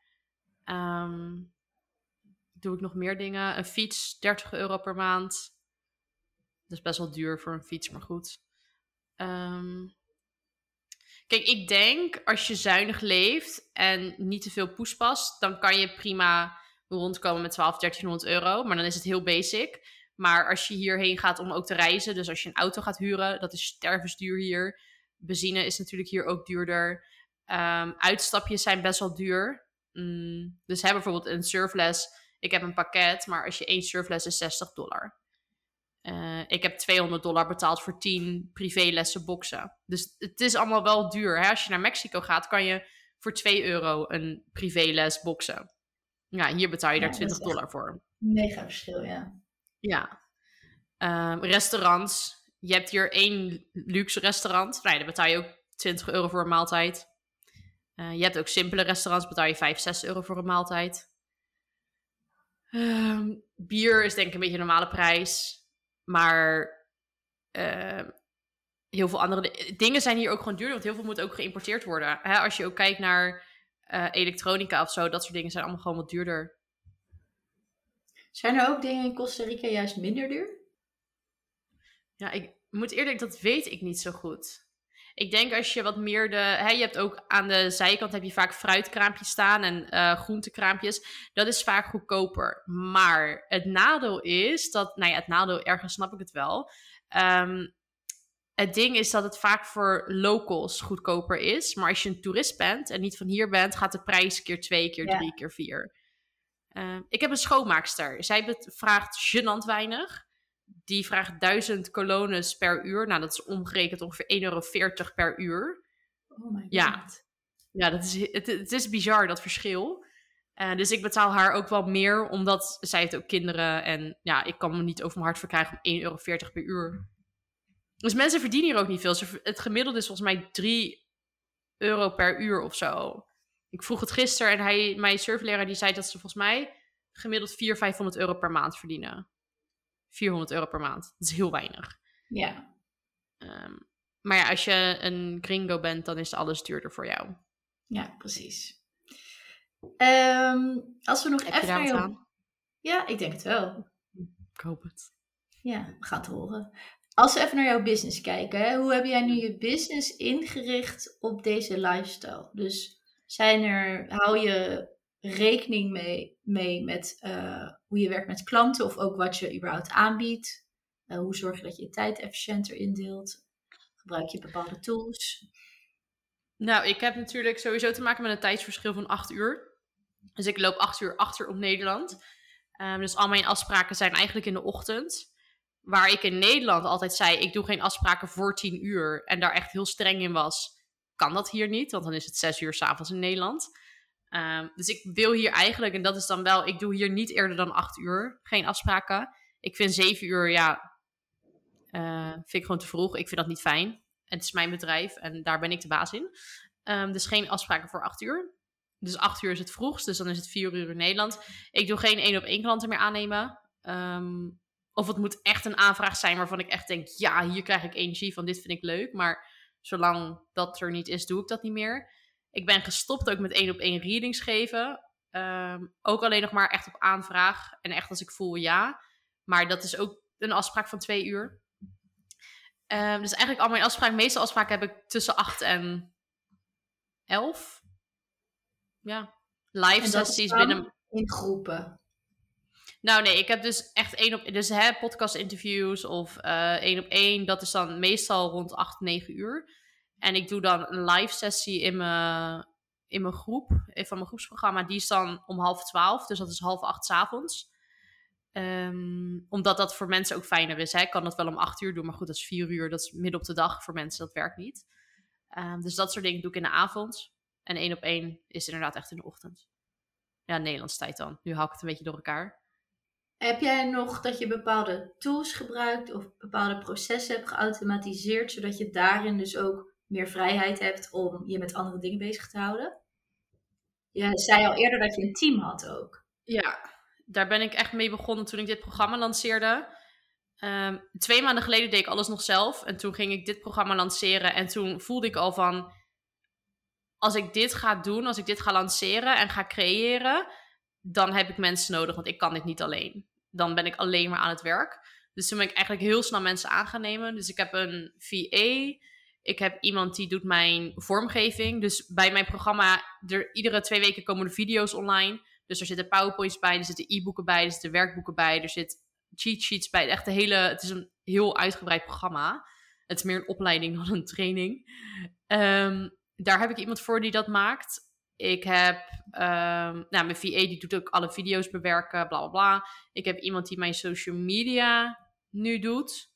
Doe ik nog meer dingen? Een fiets, 30 euro per maand. Dat is best wel duur voor een fiets, maar goed. Kijk, ik denk als je zuinig leeft en niet te veel poespas, dan kan je prima rondkomen met 1300 euro. Maar dan is het heel basic. Maar als je hierheen gaat om ook te reizen, dus als je een auto gaat huren, dat is stervensduur hier. Benzine is natuurlijk hier ook duurder. Uitstapjes zijn best wel duur. Dus bijvoorbeeld een surfles. Ik heb een pakket, maar als je 1 surfles is $60. Ik heb $200 betaald voor 10 privélessen boksen. Dus het is allemaal wel duur. Hè? Als je naar Mexico gaat, kan je voor €2 een privéles boksen. Ja, hier betaal je daar $20 voor. Mega verschil, ja. Ja. Restaurants. Je hebt hier 1 luxe restaurant. Nou, daar betaal je ook €20 voor een maaltijd. Je hebt ook simpele restaurants, betaal je €5-6 voor een maaltijd. Bier is denk ik een beetje een normale prijs. Maar heel veel andere dingen zijn hier ook gewoon duur. Want heel veel moet ook geïmporteerd worden. Hè? Als je ook kijkt naar elektronica of zo. Dat soort dingen zijn allemaal gewoon wat duurder. Zijn er ook dingen in Costa Rica juist minder duur? Ja, ik moet eerlijk, dat weet ik niet zo goed. Ik denk als je wat meer je hebt ook aan de zijkant heb je vaak fruitkraampjes staan en groentekraampjes. Dat is vaak goedkoper. Maar het nadeel is dat, het nadeel, ergens snap ik het wel. Het ding is dat het vaak voor locals goedkoper is. Maar als je een toerist bent en niet van hier bent, gaat de prijs keer 2, keer 3, keer 4. Ik heb een schoonmaakster. Zij vraagt gênant weinig. Die vraagt 1000 colones per uur. Nou, dat is omgerekend ongeveer €1,40 per uur. Oh my god. Ja, het is bizar, dat verschil. Dus ik betaal haar ook wel meer, omdat zij heeft ook kinderen. En ja, ik kan me niet over mijn hart verkrijgen om €1,40 per uur. Dus mensen verdienen hier ook niet veel. Het gemiddelde is volgens mij €3 per uur of zo. Ik vroeg het gisteren en mijn surfleraar die zei dat ze volgens mij gemiddeld €400-500 per maand verdienen. €400 per maand. Dat is heel weinig. Ja. Maar ja, als je een gringo bent, dan is alles duurder voor jou. Ja, precies. Als we nog Heb even je daar naar wat jou... aan? Ja, ik denk het wel. Ik hoop het. Ja, we gaan het horen. Als we even naar jouw business kijken, hè? Hoe heb jij nu je business ingericht op deze lifestyle? Dus hou je rekening mee met hoe je werkt met klanten of ook wat je überhaupt aanbiedt? Hoe zorg je dat je je tijd efficiënter indeelt? Gebruik je bepaalde tools? Nou, ik heb natuurlijk sowieso te maken met een tijdsverschil van 8 uur. Dus ik loop 8 uur achter op Nederland. Dus al mijn afspraken zijn eigenlijk in de ochtend. Waar ik in Nederland altijd zei, ik doe geen afspraken voor 10 uur. En daar echt heel streng in was, kan dat hier niet. Want dan is het 6 uur 's avonds in Nederland. Dus ik wil hier eigenlijk, en dat is dan wel, ik doe hier niet eerder dan 8 uur. Geen afspraken. Ik vind 7 uur, vind ik gewoon te vroeg. Ik vind dat niet fijn. En het is mijn bedrijf en daar ben ik de baas in. Dus geen afspraken voor 8 uur. Dus 8 uur is het vroegst, dus dan is het 4 uur in Nederland. Ik doe geen 1-op-1 klanten meer aannemen. Of het moet echt een aanvraag zijn waarvan ik echt denk, ja, hier krijg ik energie van, dit vind ik leuk. Maar zolang dat er niet is, doe ik dat niet meer. Ik ben gestopt ook met 1-op-1 readings geven. Ook alleen nog maar echt op aanvraag. En echt als ik voel, ja. Maar dat is ook een afspraak van 2 uur. Dus eigenlijk al mijn meeste afspraken heb ik tussen 8 en 11. Ja. Live sessies binnen... in groepen? Nou nee, ik heb dus echt podcast interviews of 1-op-1. Dat is dan meestal rond 8-9 uur. En ik doe dan een live sessie in mijn groep, van mijn groepsprogramma. Die is dan om 11:30, dus dat is 7:30 's avonds. Omdat dat voor mensen ook fijner is. Hè? Ik kan dat wel om 8 uur doen, maar goed, dat is 4 uur. Dat is midden op de dag voor mensen, dat werkt niet. Dus dat soort dingen doe ik in de avond. En 1-op-1 is inderdaad echt in de ochtend. Ja, Nederlandse tijd dan. Nu hou ik het een beetje door elkaar. Heb jij nog dat je bepaalde tools gebruikt of bepaalde processen hebt geautomatiseerd, zodat je daarin dus ook meer vrijheid hebt om je met andere dingen bezig te houden? Je zei al eerder dat je een team had ook. Ja, daar ben ik echt mee begonnen toen ik dit programma lanceerde. 2 maanden geleden deed ik alles nog zelf. En toen ging ik dit programma lanceren. En toen voelde ik al van, als ik dit ga doen, als ik dit ga lanceren en ga creëren, dan heb ik mensen nodig, want ik kan dit niet alleen. Dan ben ik alleen maar aan het werk. Dus toen ben ik eigenlijk heel snel mensen aan gaan nemen. Dus ik heb een VA, Ik heb iemand die doet mijn vormgeving. Dus bij mijn programma, iedere 2 weken komen er video's online. Dus er zitten PowerPoints bij, er zitten e-boeken bij, er zitten werkboeken bij, er zitten cheat sheets bij. Echt het is een heel uitgebreid programma. Het is meer een opleiding dan een training. Daar heb ik iemand voor die dat maakt. Ik heb mijn VA, die doet ook alle video's bewerken, bla bla bla. Ik heb iemand die mijn social media nu doet.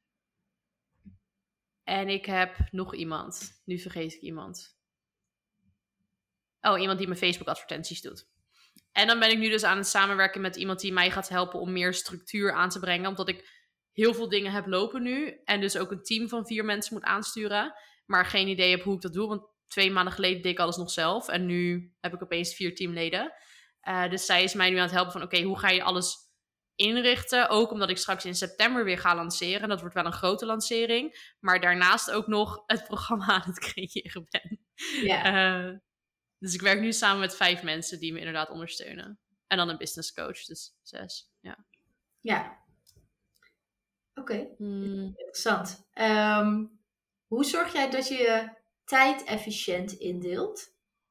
En ik heb nog iemand. Nu vergeet ik iemand. Oh, iemand die mijn Facebook advertenties doet. En dan ben ik nu dus aan het samenwerken met iemand die mij gaat helpen om meer structuur aan te brengen. Omdat ik heel veel dingen heb lopen nu. En dus ook een team van 4 mensen moet aansturen. Maar geen idee heb hoe ik dat doe. Want 2 maanden geleden deed ik alles nog zelf. En nu heb ik opeens 4 teamleden. Dus zij is mij nu aan het helpen van oké, hoe ga je alles inrichten? Ook omdat ik straks in september weer ga lanceren. Dat wordt wel een grote lancering. Maar daarnaast ook nog het programma aan het creëren ben. Ja. Dus ik werk nu samen met 5 mensen die me inderdaad ondersteunen. En dan een business coach, dus 6. Ja. Ja. Oké. Interessant. Hoe zorg jij dat je je tijd efficiënt indeelt?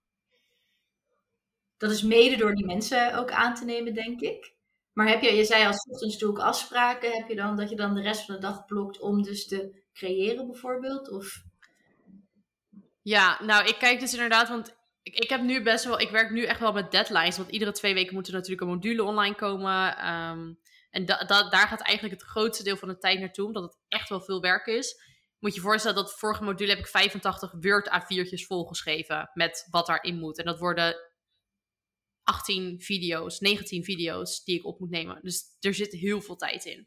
Dat is mede door die mensen ook aan te nemen, denk ik. Maar je zei als ochtends doe ik afspraken. Heb je dan dat je dan de rest van de dag blokt om dus te creëren bijvoorbeeld? Of... Ja, nou ik kijk dus inderdaad, want ik heb nu ik werk nu echt wel met deadlines. Want iedere 2 weken moet er natuurlijk een module online komen. En daar gaat eigenlijk het grootste deel van de tijd naartoe, omdat het echt wel veel werk is. Moet je voorstellen dat vorige module heb ik 85 Word A4'tjes volgeschreven met wat daarin moet. En dat worden 18 video's, 19 video's die ik op moet nemen. Dus er zit heel veel tijd in.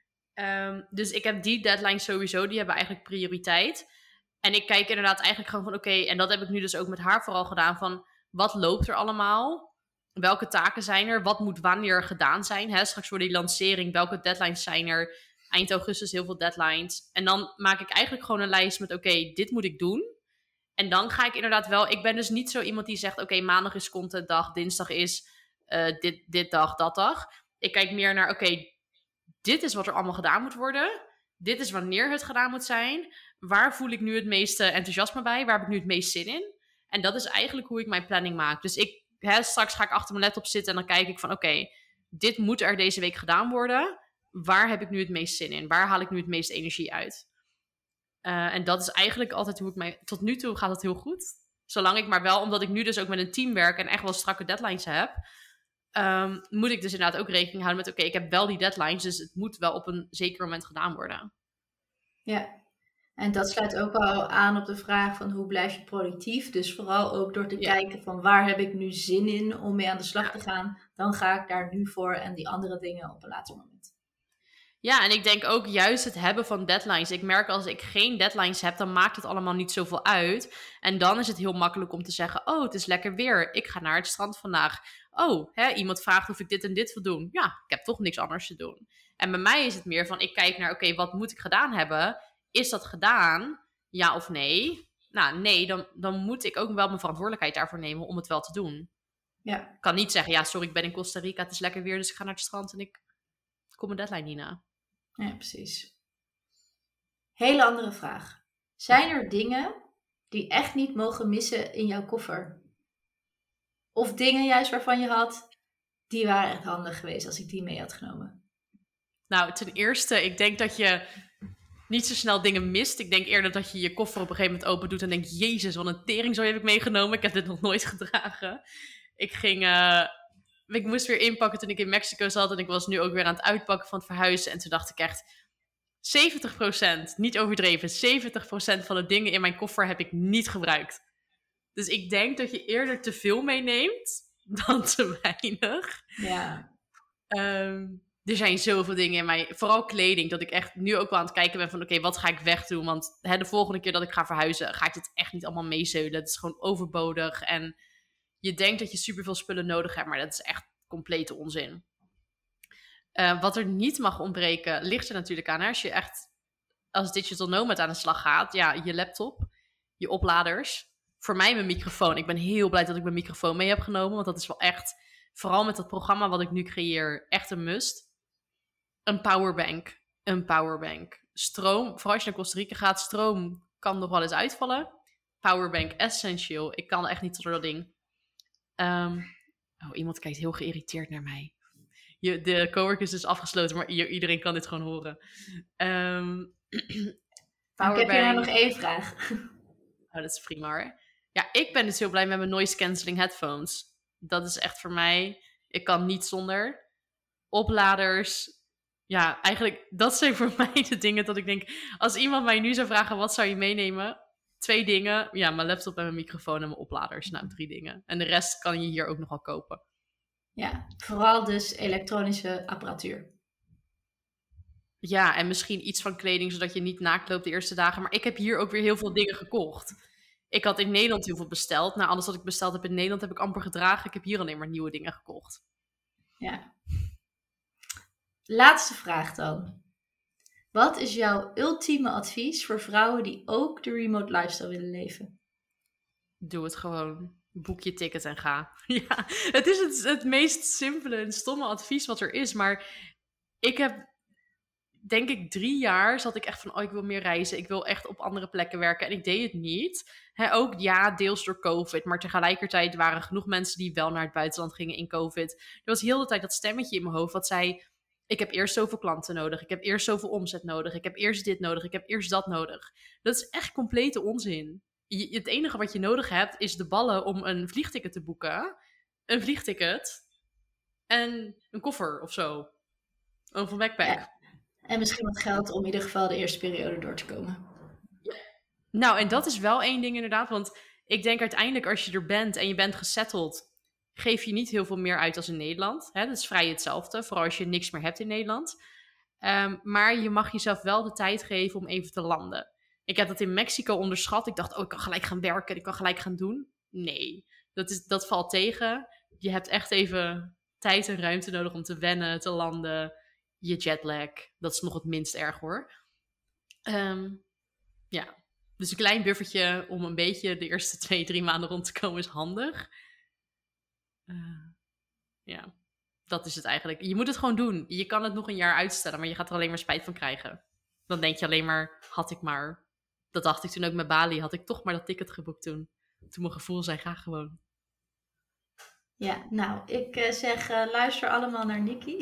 Dus ik heb die deadlines sowieso, die hebben eigenlijk prioriteit. En ik kijk inderdaad eigenlijk gewoon van oké, en dat heb ik nu dus ook met haar vooral gedaan, van wat loopt er allemaal? Welke taken zijn er? Wat moet wanneer gedaan zijn? Hè? Straks voor die lancering, welke deadlines zijn er? Eind augustus heel veel deadlines. En dan maak ik eigenlijk gewoon een lijst met oké, dit moet ik doen. En dan ga ik inderdaad wel, ik ben dus niet zo iemand die zegt oké, maandag is contentdag, dinsdag is dit dag, dat dag. Ik kijk meer naar oké, dit is wat er allemaal gedaan moet worden. Dit is wanneer het gedaan moet zijn. Waar voel ik nu het meeste enthousiasme bij? Waar heb ik nu het meest zin in? En dat is eigenlijk hoe ik mijn planning maak. Dus straks ga ik achter mijn laptop zitten en dan kijk ik van oké, dit moet er deze week gedaan worden. Waar heb ik nu het meest zin in? Waar haal ik nu het meeste energie uit? En dat is eigenlijk altijd hoe ik tot nu toe gaat het heel goed. Zolang ik maar wel, omdat ik nu dus ook met een team werk en echt wel strakke deadlines heb, moet ik dus inderdaad ook rekening houden met oké, ik heb wel die deadlines, dus het moet wel op een zeker moment gedaan worden. Ja, en dat sluit ook wel aan op de vraag van hoe blijf je productief. Dus vooral ook door te kijken van waar heb ik nu zin in om mee aan de slag te gaan. Dan ga ik daar nu voor en die andere dingen op een later moment. Ja, en ik denk ook juist het hebben van deadlines. Ik merk als ik geen deadlines heb, dan maakt het allemaal niet zoveel uit. En dan is het heel makkelijk om te zeggen, oh, het is lekker weer. Ik ga naar het strand vandaag. Oh, iemand vraagt of ik dit en dit wil doen. Ja, ik heb toch niks anders te doen. En bij mij is het meer van, ik kijk naar, oké, wat moet ik gedaan hebben? Is dat gedaan? Ja of nee? Nou, nee, dan moet ik ook wel mijn verantwoordelijkheid daarvoor nemen om het wel te doen. Ja. Ik kan niet zeggen, ja, sorry, ik ben in Costa Rica, het is lekker weer, dus ik ga naar het strand en ik kom mijn deadline niet na. Ja, precies. Hele andere vraag. Zijn er dingen die echt niet mogen missen in jouw koffer? Of dingen juist waarvan je had, die waren echt handig geweest als ik die mee had genomen? Nou, ten eerste, ik denk dat je niet zo snel dingen mist. Ik denk eerder dat je je koffer op een gegeven moment open doet en denkt, jezus, wat een teringzooi heb ik meegenomen. Ik heb dit nog nooit gedragen. Ik moest weer inpakken toen ik in Mexico zat en ik was nu ook weer aan het uitpakken van het verhuizen. En toen dacht ik echt, 70%, niet overdreven, 70% van de dingen in mijn koffer heb ik niet gebruikt. Dus ik denk dat je eerder te veel meeneemt dan te weinig. Ja. Er zijn zoveel dingen in mij, vooral kleding, dat ik echt nu ook wel aan het kijken ben van oké, wat ga ik wegdoen? Want de volgende keer dat ik ga verhuizen, ga ik dit echt niet allemaal meezeulen. Het is gewoon overbodig en je denkt dat je superveel spullen nodig hebt, maar dat is echt complete onzin. Wat er niet mag ontbreken, ligt er natuurlijk aan. Hè? Als je echt als digital nomad aan de slag gaat, ja, je laptop, je opladers. Voor mij mijn microfoon. Ik ben heel blij dat ik mijn microfoon mee heb genomen, want dat is wel echt, vooral met dat programma wat ik nu creëer, echt een must. Een powerbank. Stroom, vooral als je naar Costa Rica gaat, stroom kan nog wel eens uitvallen. Powerbank essential. Ik kan echt niet zonder dat ding. Iemand kijkt heel geïrriteerd naar mij. De coworker is dus afgesloten, maar iedereen kan dit gewoon horen. Ik heb hier nog 1 vraag. Oh, dat is prima hoor. Ja, ik ben dus heel blij met mijn noise cancelling headphones. Dat is echt voor mij... Ik kan niet zonder. Opladers. Ja, eigenlijk, dat zijn voor mij de dingen dat ik denk... Als iemand mij nu zou vragen, wat zou je meenemen? 2 dingen. Ja, mijn laptop en mijn microfoon en mijn opladers. Nou, 3 dingen. En de rest kan je hier ook nog wel kopen. Ja, vooral dus elektronische apparatuur. Ja, en misschien iets van kleding, zodat je niet naakt loopt de eerste dagen. Maar ik heb hier ook weer heel veel dingen gekocht. Ik had in Nederland heel veel besteld. Nou, alles wat ik besteld heb in Nederland heb ik amper gedragen. Ik heb hier alleen maar nieuwe dingen gekocht. Ja. Laatste vraag dan. Wat is jouw ultieme advies voor vrouwen die ook de remote lifestyle willen leven? Doe het gewoon. Boek je ticket en ga. Ja, het is het meest simpele en stomme advies wat er is. Maar ik heb, denk ik, 3 jaar zat ik echt van... ik wil meer reizen. Ik wil echt op andere plekken werken. En ik deed het niet. Ook ja, deels door COVID. Maar tegelijkertijd waren genoeg mensen die wel naar het buitenland gingen in COVID. Er was heel de tijd dat stemmetje in mijn hoofd wat zei... Ik heb eerst zoveel klanten nodig. Ik heb eerst zoveel omzet nodig. Ik heb eerst dit nodig. Ik heb eerst dat nodig. Dat is echt complete onzin. Het enige wat je nodig hebt is de ballen om een vliegticket te boeken. Een vliegticket. En een koffer of zo. Of een backpack. Ja. En misschien wat geld om in ieder geval de eerste periode door te komen. Ja. Nou, en dat is wel 1 ding inderdaad. Want ik denk uiteindelijk als je er bent en je bent gesetteld... geef je niet heel veel meer uit als in Nederland. Dat is vrij hetzelfde. Vooral als je niks meer hebt in Nederland. Maar je mag jezelf wel de tijd geven om even te landen. Ik heb dat in Mexico onderschat. Ik dacht, ik kan gelijk gaan werken. Ik kan gelijk gaan doen. Nee, dat valt tegen. Je hebt echt even tijd en ruimte nodig om te wennen, te landen. Je jetlag. Dat is nog het minst erg hoor. Ja, dus een klein buffertje om een beetje de eerste 2-3 maanden rond te komen is handig. Ja, dat is het eigenlijk. Je moet het gewoon doen. Je kan het nog een jaar uitstellen, maar je gaat er alleen maar spijt van krijgen. Dan denk je alleen maar, had ik maar. Dat dacht ik toen ook met Bali. Had ik toch maar dat ticket geboekt toen. Toen mijn gevoel zei, ga gewoon. Ja, nou, ik zeg, luister allemaal naar Nikki.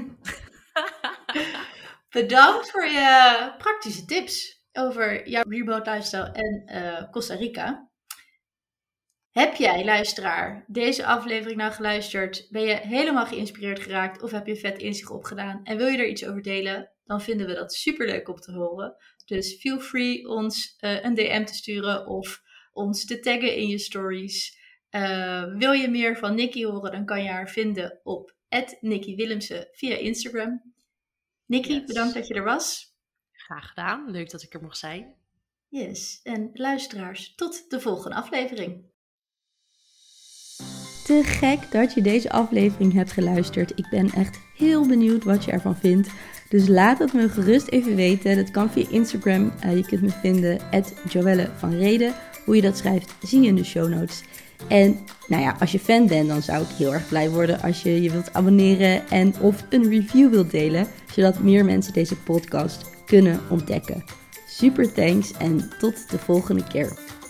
Bedankt voor je praktische tips over jouw remote lifestyle en Costa Rica. Heb jij, luisteraar, deze aflevering nou geluisterd? Ben je helemaal geïnspireerd geraakt of heb je vet inzicht opgedaan en wil je er iets over delen? Dan vinden we dat superleuk om te horen. Dus feel free ons een DM te sturen of ons te taggen in je stories. Wil je meer van Nikki horen, dan kan je haar vinden op @NikkiWillemse via Instagram. Nikki, yes. Bedankt dat je er was. Graag gedaan, leuk dat ik er mocht zijn. Yes, en luisteraars, tot de volgende aflevering. Te gek dat je deze aflevering hebt geluisterd. Ik ben echt heel benieuwd wat je ervan vindt. Dus laat het me gerust even weten. Dat kan via Instagram. Je kunt me vinden @JoelleVanReden. Hoe je dat schrijft, zie je in de show notes. En nou ja, als je fan bent, dan zou ik heel erg blij worden als je je wilt abonneren en of een review wilt delen, zodat meer mensen deze podcast kunnen ontdekken. Super thanks en tot de volgende keer.